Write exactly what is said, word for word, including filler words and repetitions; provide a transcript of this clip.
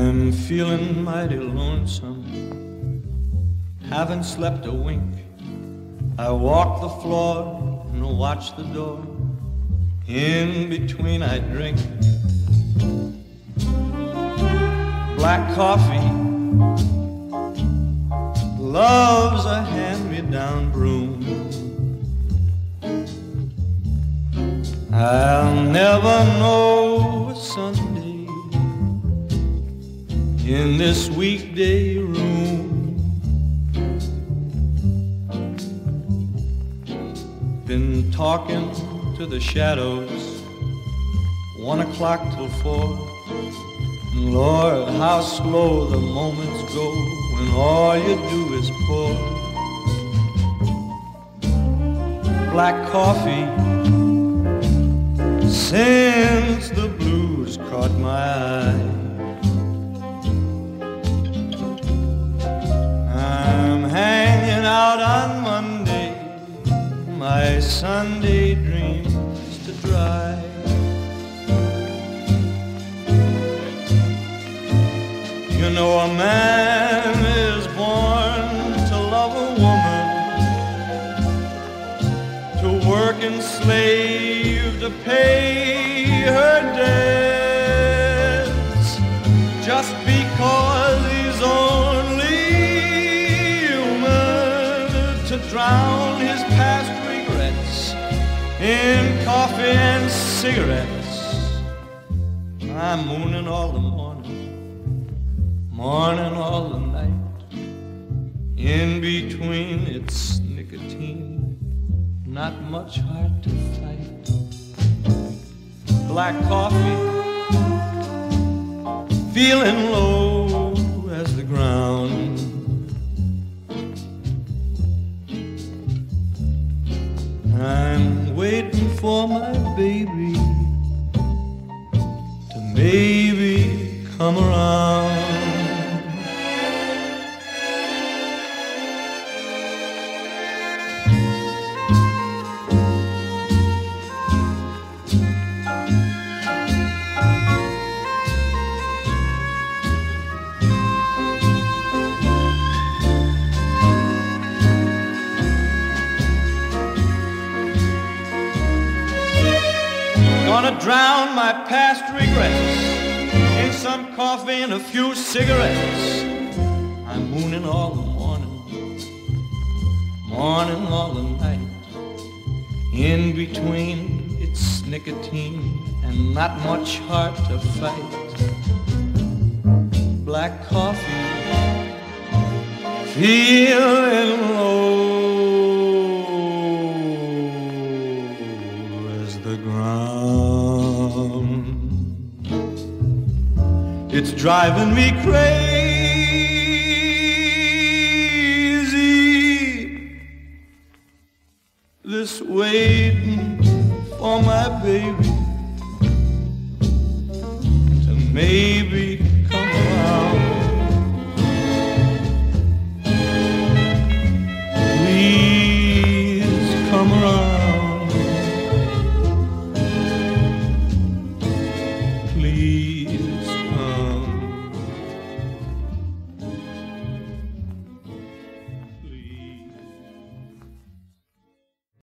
I'm feeling mighty lonesome, haven't slept a wink. I walk the floor and watch the door. In between I drink black coffee. Love's a hand-me-down broom. I'll never know a Sunday in this weekday room. Been talking to the shadows, one o'clock till four. Lord, how slow the moments go when all you do is pour black coffee. Since the blues caught my eye, I'm hanging out on Monday, my Sunday dreams to dry. You know a man is born to love a woman, to work and slave to pay her debts, just because he's only human, to drown his past regrets in coffee and cigarettes. I'm mooning all the morning, morning all the night. In between it's nicotine, not much hard to fight. Black coffee, feeling low as the ground. I'm waiting for my baby to maybe come around. Gonna drown my past regrets in some coffee and a few cigarettes. I'm mooning all the morning, morning all the night. In between it's nicotine and not much heart to fight. Black coffee, feeling low as the ground. It's driving me crazy, this waiting for my baby to maybe come around. Please come around.